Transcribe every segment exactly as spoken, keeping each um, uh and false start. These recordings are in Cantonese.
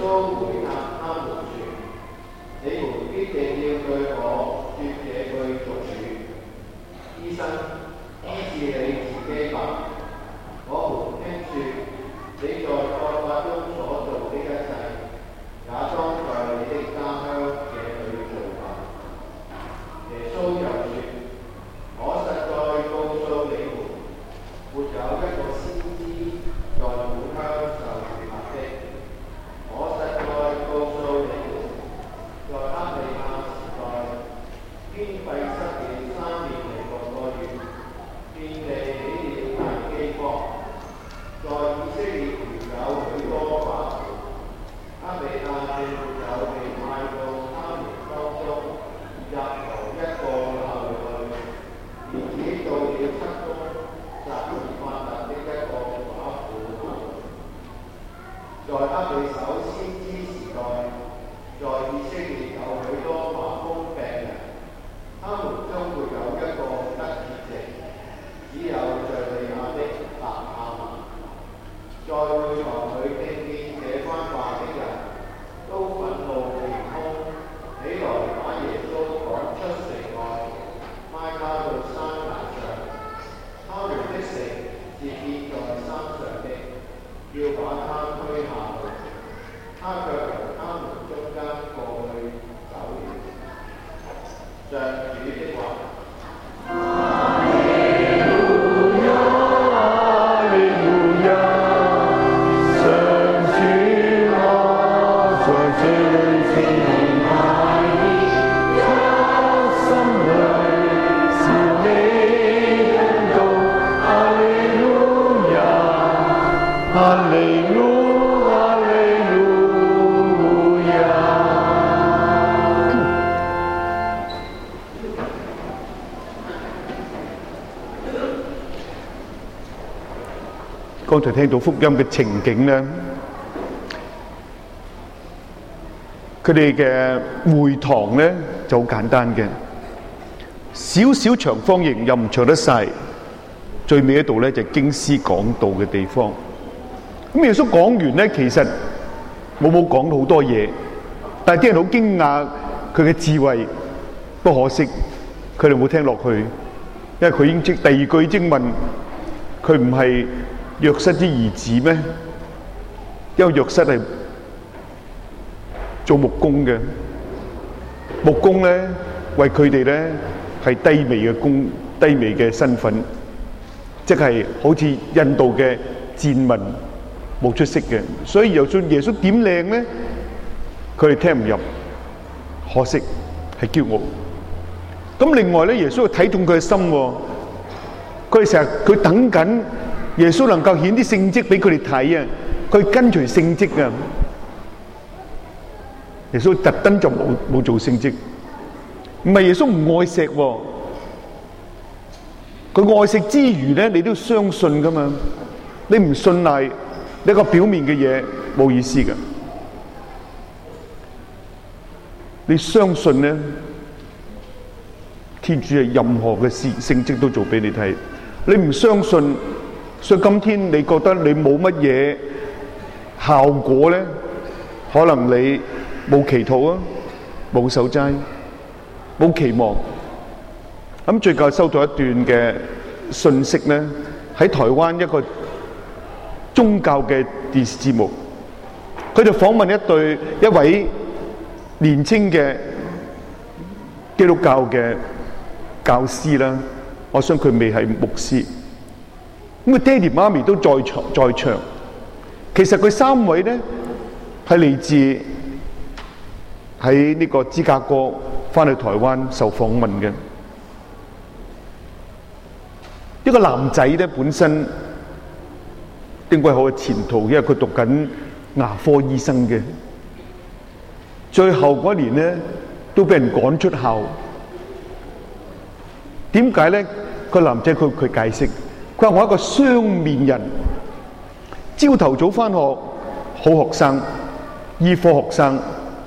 穌回答他們說：你們必定要對我說這句俗語：醫生，醫治你自己吧。我們聽說你在律法中所做的一切，也當在你的家鄉這裏做吧。耶穌又說：我實在告訴你們，沒有一個先知在本鄉受悅納的。我實在告訴你們，在厄里亞時代，天閉塞了三年零六個月，遍地起了大饑荒。在以色列原有許多寡婦，厄里亞並沒有被派到他們當中，任何一個後裔，連只到了七公撒爾法特的一個寡婦都沒有。在厄里叟先知時代，在以色列有許多麻風病人，他們中沒有一個得潔淨，只有敘利亞的納亞民。在會堂裏聽見這番話的人，都憤怒填胸，起來把耶穌趕出城外，拉他到山崖上。他們的城是建在山上的，要把他推下去。他卻由他們中間過去走了。上主的話。 剛才聽到福音嘅情景咧，佢哋嘅會堂咧就好簡單嘅，少少長方形又唔長得晒，最尾一度咧就係經師講道嘅地方。咁耶穌講完咧，其實冇冇講到好多嘢，但係啲人好驚訝佢嘅智慧。不可惜，佢哋冇聽落去，因為佢已經即第二句已經問佢唔係約瑟之兒子咩？因為約瑟係做木工嘅，木工咧為佢哋咧係低微嘅工，低微嘅身份，即係好似印度嘅賤民，冇出息嘅。所以就算耶穌點靚咧，佢哋聽唔入，可惜係驕傲。咁另外咧，耶穌睇中佢嘅心，佢哋成日佢等緊耶穌能夠顯啲聖蹟俾佢哋睇啊，佢跟隨聖蹟啊。耶穌特登就冇冇做聖蹟，唔係耶穌唔愛食，佢愛食之餘咧，你都要相信噶嘛。你唔信賴呢個表面嘅嘢冇意思噶，你相信咧，天主係任何嘅事聖蹟都做俾你睇。你唔相信，所以今天你覺得你冇乜嘢效果咧，可能你冇祈禱啊，冇守齋，冇期望。咁最近收到一段嘅信息咧，喺台灣一個宗教嘅電視節目，佢就訪問一對一位年青嘅基督教嘅教師啦，我想佢未係牧師。咁佢爹哋媽咪都在場在場。其實佢三位咧係嚟自喺呢個芝加哥翻去台灣受訪問嘅。一個男仔咧本身應該好嘅前途，因為佢讀緊牙科醫生嘅。最後嗰年咧都俾人趕出校。點解咧？個男仔佢佢解釋，佢話我係一個雙面人，朝頭早翻學好學生，醫科學生，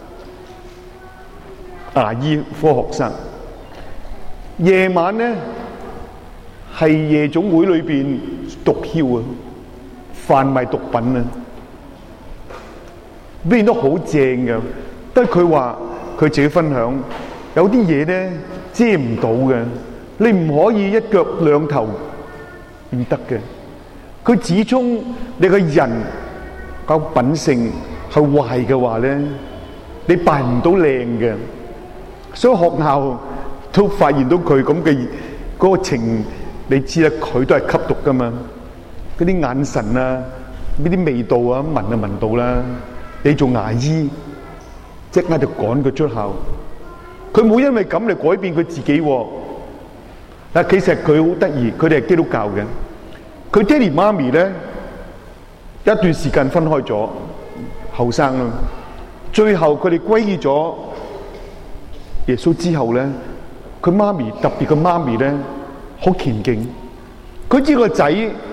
牙醫科學生，夜晚咧係夜總會裏邊毒梟啊，販賣毒品啊。 表現得好正嘅。但係佢話佢自己分享，有啲嘢咧遮唔到嘅，你唔可以一腳兩頭唔得嘅。佢指出你個人個品性係壞嘅話咧，你扮唔到靚嘅。所以學校都發現到佢咁嘅嗰個情，你知啦，佢都係吸毒噶嘛。嗰啲眼神啊，呢啲味道啊，聞就聞到啦。你做牙醫，即刻就趕佢出校。佢冇因為咁嚟改變佢自己喎。嗱，其實佢好得意，佢哋係基督教嘅。佢爹哋媽咪咧一段時間分開咗，後生啦。最後佢哋歸依咗耶穌之後咧，佢媽咪特別嘅媽咪咧好虔敬。佢知個仔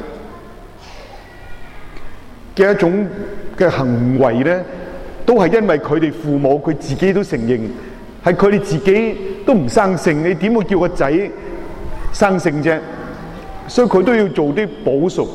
嘅一種嘅行為咧，都係因為佢哋父母，佢自己都承認係佢哋自己都唔生性，你點會叫個仔生性啫？所以佢都要做啲補贖。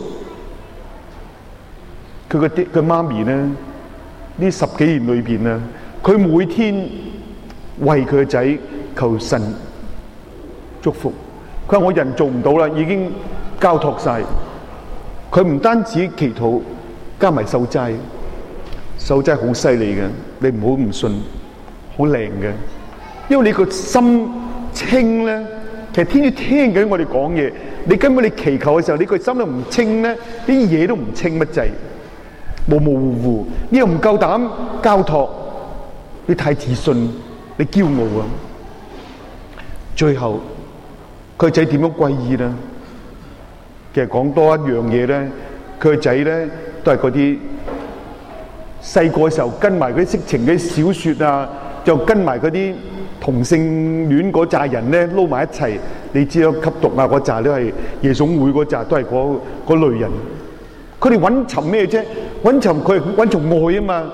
佢個爹佢媽咪咧，呢十幾年裏邊啊，佢每天為佢個仔求神祝福。佢話我人做唔到啦，已經交託晒。佢唔單止祈禱，加埋守齋。守齋好犀利嘅，你唔好唔信，好靚嘅。因為你個心清咧，其實天主聽緊我哋講嘢。你根本你祈求嘅時候，你個心都唔清咧，啲嘢都唔清乜滯，模模糊糊。你又唔夠膽交託，你太自信，你驕傲啊！最後佢個仔點樣皈依咧？其實講多一樣嘢咧，佢個仔咧都係嗰啲細個嘅時候跟埋嗰啲色情嘅小説啊，就跟埋嗰啲同性戀嗰扎人咧撈埋一齊。你知道吸毒啊嗰扎都係夜總會嗰扎，都係嗰嗰類人。佢哋揾尋咩啫？揾尋佢係揾尋愛啊嘛。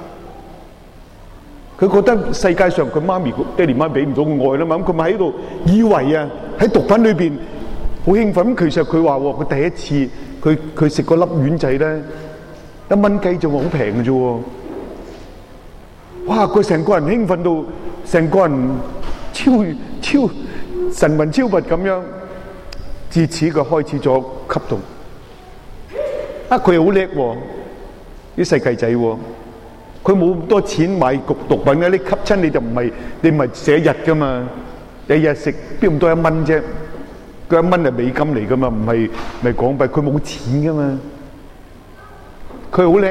佢覺得世界上佢媽咪爹哋媽俾唔到愛啦嘛，咁佢咪喺度以為啊喺毒品裏邊好興奮。咁其實佢話喎，佢第一次佢佢食嗰粒丸仔咧一蚊雞就好平嘅啫喎。哇！佢成個人興奮到成個人超超神魂超拔咁樣。自此佢開始咗吸毒。啊！佢又好叻喎，啲細計仔喎。佢冇咁多錢買毒毒品嘅，你吸親你就唔係你唔係寫日噶嘛，日日食邊咁多一蚊啫？佢一蚊係美金嚟噶嘛，唔係唔係港幣。佢冇錢噶嘛，佢好叻。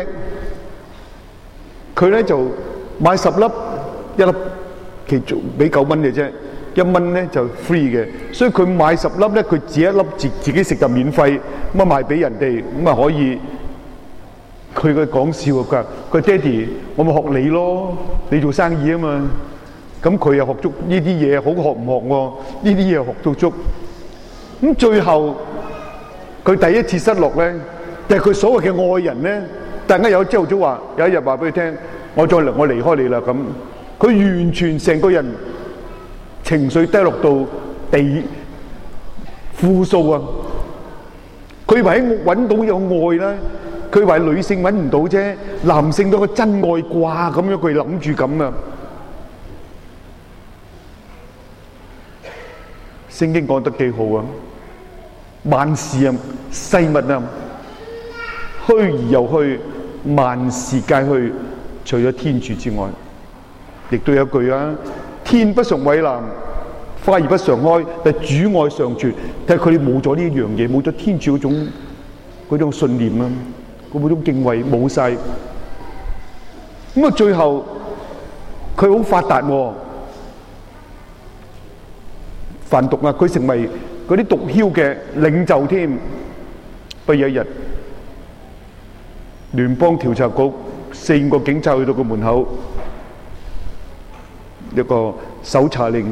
佢咧就買十粒，一粒其中俾九蚊嘅啫，一蚊咧就 free 嘅。所以佢買十粒咧，佢自己一粒自自己食就免費，咁啊賣俾人哋，咁啊可以。佢嘅講笑啊！佢話：佢爹哋，我咪學你咯，你做生意啊嘛。咁佢又學足呢啲嘢，好學唔學喎？呢啲嘢學到足。咁最後佢第一次失落咧，就係佢所謂嘅愛人咧，突然間有朝頭早話，有一日話俾佢聽：我再嚟，我離開你啦。咁佢完全成個人情緒低落到地負數啊！佢以為喺揾到有愛啦。佢話女性揾唔到啫，男性都個真愛啩咁樣，佢諗住咁啊。聖經講得幾好啊！萬事啊，世物啊，虛而又虛，萬事皆虛，除咗天主之外。亦都有一句啊：天不常蔚藍，花兒不常開，但主愛常存。但係佢哋冇咗呢一樣嘢，冇咗天主嗰種嗰種信念啊！嗰種敬畏冇晒，咁啊最後佢好發達喎，販毒啊，佢成為嗰啲毒梟嘅領袖添。不過有一日，聯邦調查局四五個警察去到個門口，一個搜查令，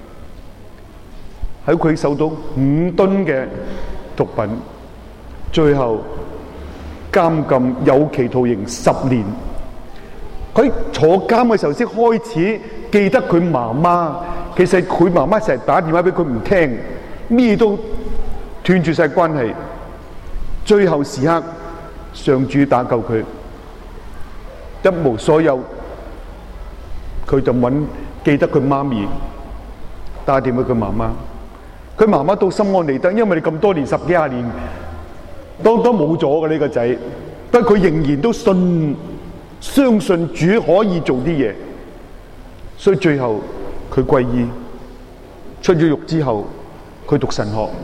喺佢搜到五噸嘅毒品，最後監禁有期徒刑十年。佢坐監嘅時候先開始記得佢媽媽。其實佢媽媽成日打電話俾佢唔聽，咩都斷絕晒關係。最後時刻，上主打救佢。 一無所有，佢就揾記得佢媽咪，打電話佢媽媽。佢媽媽都心安理得，因為你咁多年十幾廿年都都冇咗嘅呢個仔，不過佢仍然都信相信主可以做啲嘢，所以最後佢皈依，出咗獄之後佢讀神學。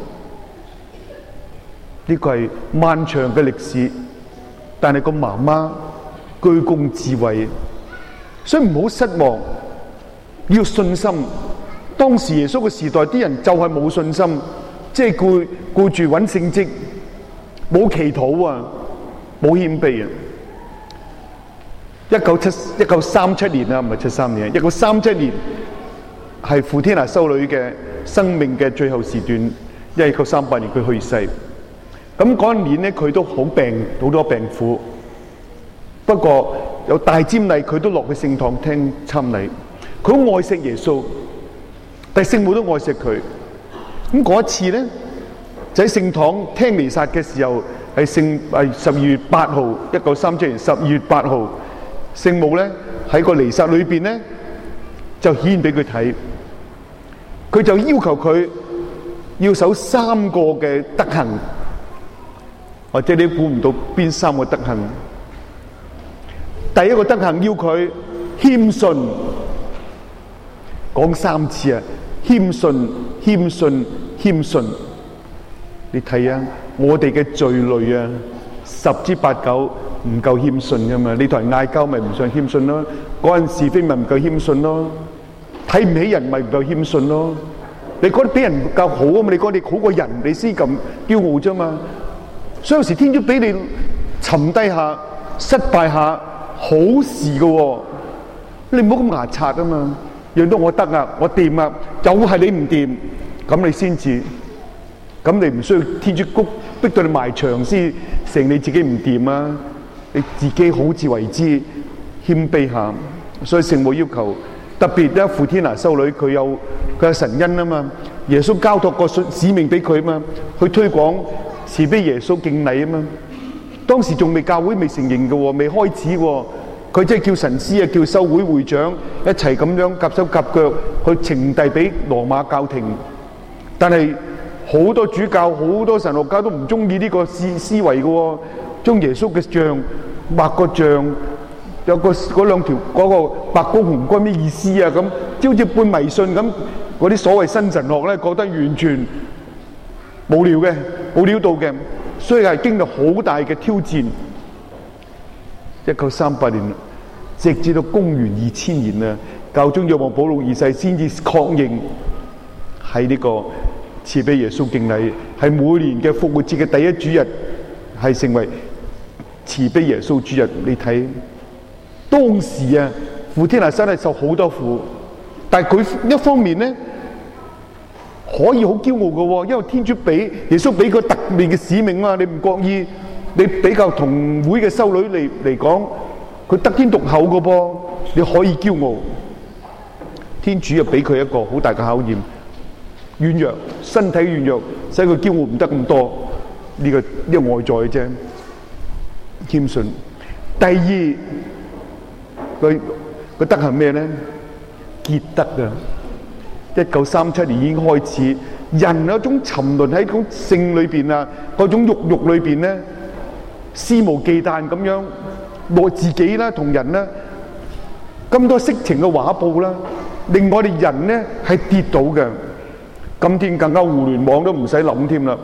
呢個係漫長嘅歷史，但係個媽媽居功至偉，所以唔好失望，要信心。當時耶穌嘅時代，啲人就係冇信心，即係顧顧住揾聖蹟，冇祈禱啊，冇謙卑啊。一九七一九三七年啊，唔係七三年，一九三七年係傅天娜修女嘅生命嘅最後時段，因為一九三八年佢去世。咁嗰一年咧，佢都好病，好多病苦。不過有大瞻禮，佢都落去聖堂聽參禮。佢好愛惜耶穌。但係聖母都愛惜佢，咁嗰一次咧，就喺聖堂聽彌撒嘅時候，係聖係十二月八號，一九三七年十二月八號，聖母咧喺個彌撒裏邊咧就顯俾佢睇，佢就要求佢要守三個嘅德行，或者你估唔到邊三個德行。第一個德行要佢謙遜，講三次啊！謙遜、謙遜、謙遜。你睇啊，我哋嘅罪類啊，十之八九唔夠謙遜噶嘛。你同人嗌交咪唔想謙遜咯，嗰陣是非咪唔夠謙遜咯，睇唔起人咪唔夠謙遜咯。你覺得俾人唔夠好啊嘛？你覺得你好過人，你先咁驕傲啫嘛。所以有時天主俾你沉低下、失敗下，好事噶喎，你唔好咁牙擦啊嘛。讓到我得啊，我掂啊，又係你唔掂，咁你先至，咁你唔需要天主谷逼到你埋牆先成你自己唔掂啊，你自己好自為之，謙卑下。所以聖母要求，特別咧，傅天娜修女佢有佢有神恩啊嘛，耶穌交託個使命俾佢啊嘛，去推廣慈悲耶穌敬禮啊嘛。當時仲未教會未成形嘅喎，未開始喎。佢即係叫神師啊，叫修會會長一齊咁樣夾手夾腳去呈遞俾羅馬教廷。但係好多主教、好多神學家都唔中意呢個思思維嘅喎，將耶穌嘅像畫個像，有個嗰兩條嗰個白光紅光咩意思啊？咁即好似半迷信咁。嗰啲所謂新神學咧，覺得完全無聊嘅、冇料到嘅，所以係經歷好大嘅挑戰。一九三八年，直至到公元二千年啊，教宗若望保祿二世先至確認喺呢個慈悲耶穌敬禮係每年嘅復活節嘅第一主日，係成為慈悲耶穌主日。你睇當時啊，傅天娜真係受好多苦，但係佢一方面咧可以好驕傲嘅喎，因為天主俾耶穌俾個特別嘅使命啊，你唔覺意。你比較同會嘅修女嚟嚟講，佢得天獨厚嘅噃，你可以驕傲。天主又俾佢一個好大嘅考驗，軟弱，身體軟弱，使佢驕傲唔得咁多。呢個呢個外在嘅啫，謙遜。第二，佢佢德行咩咧？潔德啊！一九三七年已經開始，人有一種沉淪喺種性裏邊啊，嗰種慾慾裏邊咧。肆無忌憚咁樣愛自己啦，同人啦，咁多色情嘅畫報啦，令我哋人咧係跌倒嘅。今天更加互聯網都唔使諗添啦。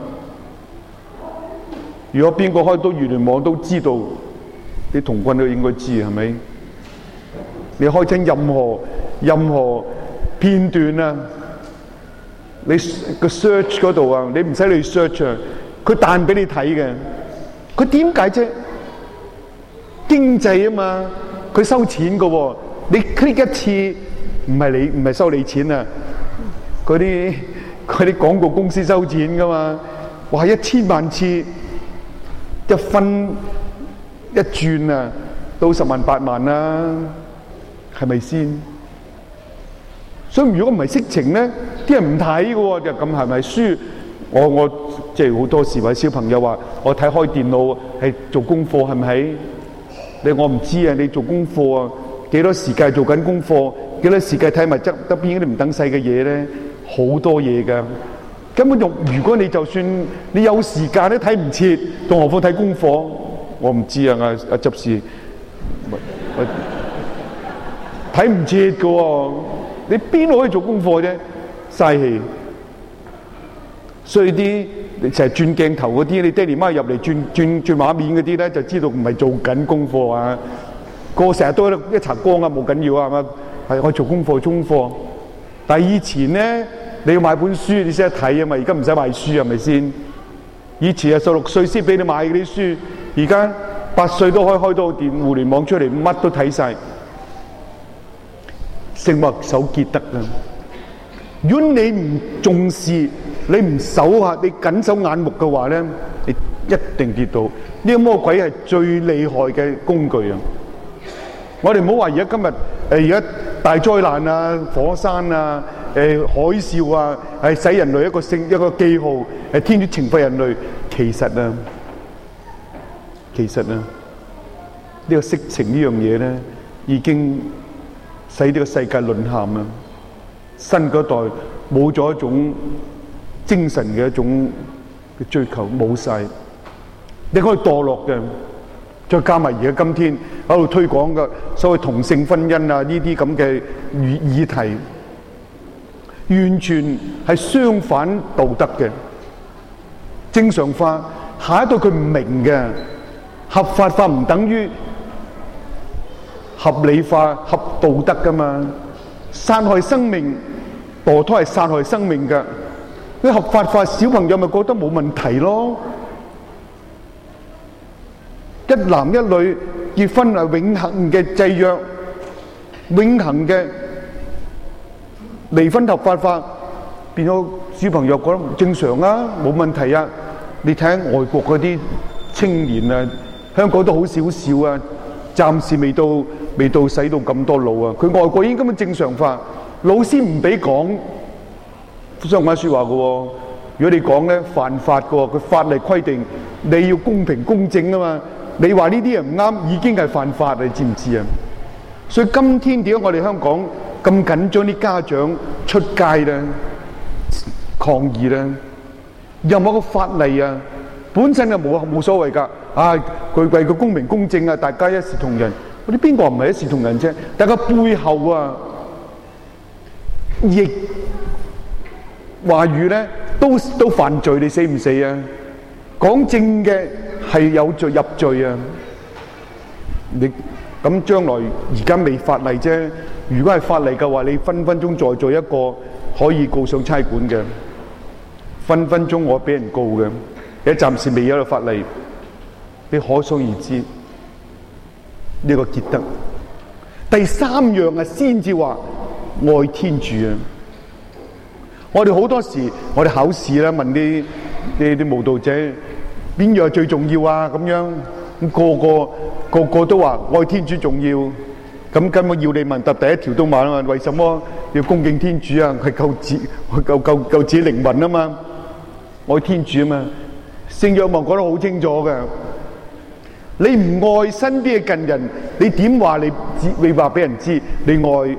如果邊個開到互聯網都知道，啲童軍都應該知係咪？你開親任何任何片段啊，你個 search 嗰度啊，你唔使你 search 啊，佢彈俾你睇嘅。佢點解啫？經濟啊嘛，佢收錢噶喎。你 click 一次，唔係你唔係收你錢啊，嗰啲嗰啲廣告公司收錢噶嘛。哇！一千萬次，一分一轉啊，到十萬八萬啦，係咪先？所以如果唔係色情咧，啲人唔睇噶喎，就咁係咪書？我我即係好多時話小朋友話我睇開電腦係做功課係咪？ 你我唔知啊，你做功課啊，幾多時間做緊功課，幾多時間睇埋側側邊啲唔等細嘅嘢咧，好多嘢噶。根本用，如果你就算你有時間都睇唔切，仲何況睇功課？我唔知啊，阿阿執事睇唔切噶喎，你邊度可以做功課啫？嘥氣。所以啲成日轉鏡頭嗰啲，你爹哋媽入嚟轉轉轉畫面嗰啲咧，就知道唔係做緊功課啊。個成日都一擦光啊，冇緊要啊，係嘛？係我做功課，功課。但係以前咧，你要買本書，你先得睇啊嘛。而家唔使買書，係咪先？以前係十六歲先俾你買嗰啲書，而家八歲都可以開到電互聯網出嚟，乜都睇晒。誠或守傑得啊！如果你唔重視，你唔守下，你緊守眼目嘅話咧，你一定跌到。呢個魔鬼係最厲害嘅工具啊！我哋唔好話而家今日誒而家大災難啊、火山啊、誒海嘯啊，係使人類一個聖一個記號，係天主懲罰人類。其實啊，其實啊，呢個色情呢樣嘢咧，已經使呢個世界淪陷啊！新嗰代冇咗一種精神嘅一種嘅追求，冇晒，你可以墮落嘅。再加埋而家今天喺度推廣嘅所謂同性婚姻啊，呢啲咁嘅議議題，完全係相反道德嘅。正常化，下一代佢唔明嘅，合法化唔等於合理化、合道德噶嘛。殺害生命，墮胎係殺害生命噶。你合法化，小朋友咪覺得冇問題咯。一男一女結婚係永恆嘅制約，永恆嘅離婚合法化，變咗小朋友覺得正常啊，冇問題啊。你睇下外國嗰啲青年啊，香港都好少少啊，暫時未到未到使到咁多路啊。佢外國已經根本正常化，老師唔俾講相關説話嘅喎。如果你講咧犯法嘅喎，佢法例規定你要公平公正啊嘛。你話呢啲人唔啱，已經係犯法，你知唔知啊？所以今天點解我哋香港咁緊張啲家長出街咧抗議咧？有冇個法例啊？本身就冇冇所謂㗎。啊，佢為個公平公正啊，大家一視同仁。嗰啲邊個唔係一視同仁啫？但係背後啊，亦話語咧都都犯罪，你死唔死啊？講正嘅。係有罪入罪啊！你咁將來而家未法例啫。如果係法例嘅話，你分分鐘再做一個可以告上差館嘅，分分鐘我俾人告嘅。而家暫時未有個法例，你可想而知呢個傑德。第三樣啊，先至話愛天主啊！我哋好多時，我哋考試啦，問啲啲啲慕道者。邊樣最重要啊？咁樣咁個個個個都話愛天主重要，咁根本要你問答第一條都問啊，為什麼要恭敬天主啊？係救自救救救自己靈魂啊嘛，愛天主啊嘛。聖若望講得好清楚嘅，你唔愛身邊嘅近人，你點話你你話俾人知你愛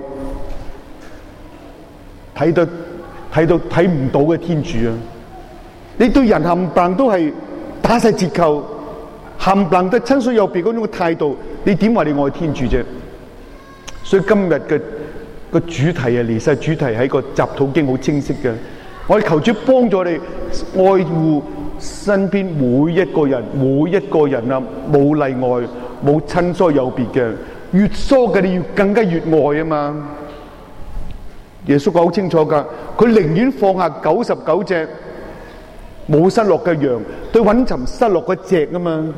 睇到睇到睇唔到嘅天主啊？你對人冚唪唥都係打晒折扣，冚唪唥都親疏有別嗰種嘅態度，你點話你愛天主啫？所以今日嘅個主題啊，離世主題喺個集禱經好清晰嘅。我哋求主幫助你愛護身邊每一個人，每一個人啊，冇例外，冇親疏有別嘅，越疏嘅你越更加越愛啊嘛。耶穌講好清楚噶，佢寧願放下九十九隻。冇失落嘅羊，對揾尋失落嗰隻啊嘛！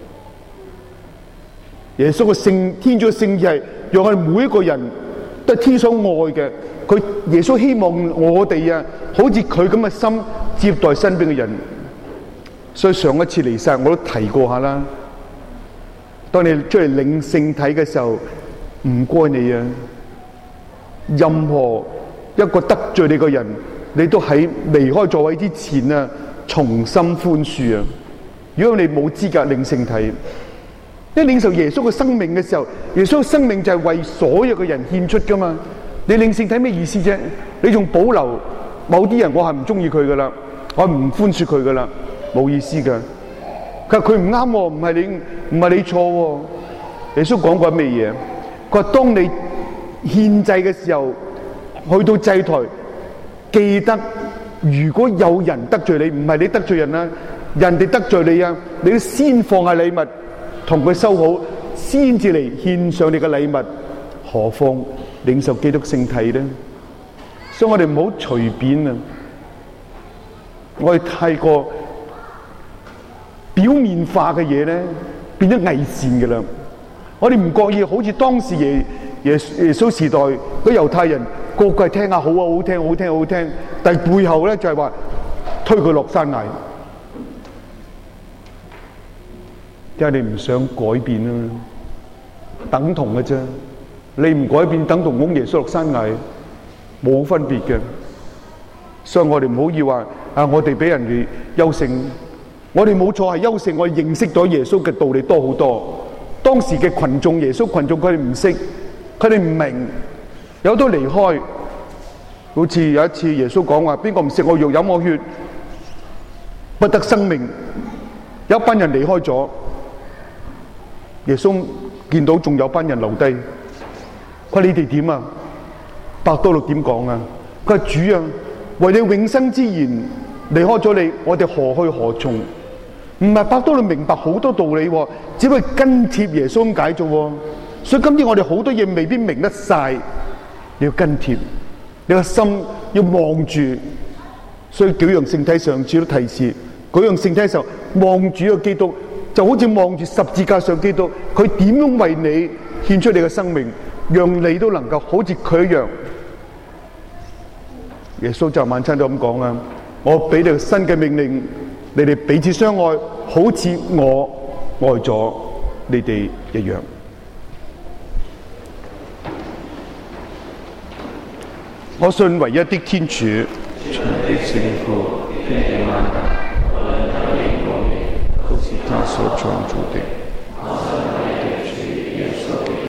耶穌嘅聖天主嘅聖意係讓我哋每一個人都係天所愛嘅。佢耶穌希望我哋啊，好似佢咁嘅心接待身邊嘅人。所以上一次離世我都提過下啦。當你出嚟領聖體嘅時候，唔該你啊，任何一個得罪你嘅人，你都喺離開座位之前啊，重新寬恕啊！如果你冇資格領聖體， 你領受耶穌嘅生命嘅時候，耶穌嘅生命就係為所有嘅人獻出噶嘛。你領聖體咩意思啫？你仲保留某啲人，我係唔中意佢噶啦，我唔寬恕佢噶啦，冇意思噶。佢話佢唔啱，唔係你唔係你錯喎。耶穌講過咩嘢？佢話當你獻祭嘅時候，去到祭台，記得如果有人得罪你，唔係你得罪人啊，人哋得罪你啊，你要先放下禮物，同佢修好，先至嚟獻上你嘅禮物。何況領受基督聖體咧？所以我哋唔好隨便啊！我哋太過表面化嘅嘢咧，變咗偽善嘅啦。我哋唔覺意，好似當時耶耶耶穌時代嗰猶太人，個個係聽下好啊，好聽，好聽，好聽，但係背後咧就係話推佢落山崖，因為你唔想改變啊，等同嘅啫。你唔改變，等同拱耶穌落山崖，冇分別嘅。所以我哋唔好以話啊，我哋比人哋優勝，我哋冇錯係優勝，我哋認識到耶穌嘅道理多好多。當時嘅群眾，耶穌群眾佢哋唔識，佢哋唔明，有都離開。好似有一次耶穌講話，邊個唔食我肉飲我血，不得生命。有一班人離開咗，耶穌見到仲有班人留低，佢話你哋點啊？伯多祿點講啊？佢話主啊，為你永生之言離開咗你，我哋何去何從？唔係伯多祿明白好多道理，只不過跟貼耶穌咁解啫。所以今天我哋好多嘢未必明得晒，你要跟貼，你個心要望住。所以幾樣聖體上次都提示，幾樣聖體嘅時候望住個基督，就好似望住十字架上基督，佢點樣為你獻出你嘅生命，讓你都能夠好似佢一樣。耶穌就晚餐都咁講啊，我俾你新嘅命令，你哋彼此相愛，好似我愛咗你哋一樣。我信唯一的天主，全地聖父，天地萬物，都是他所創造的。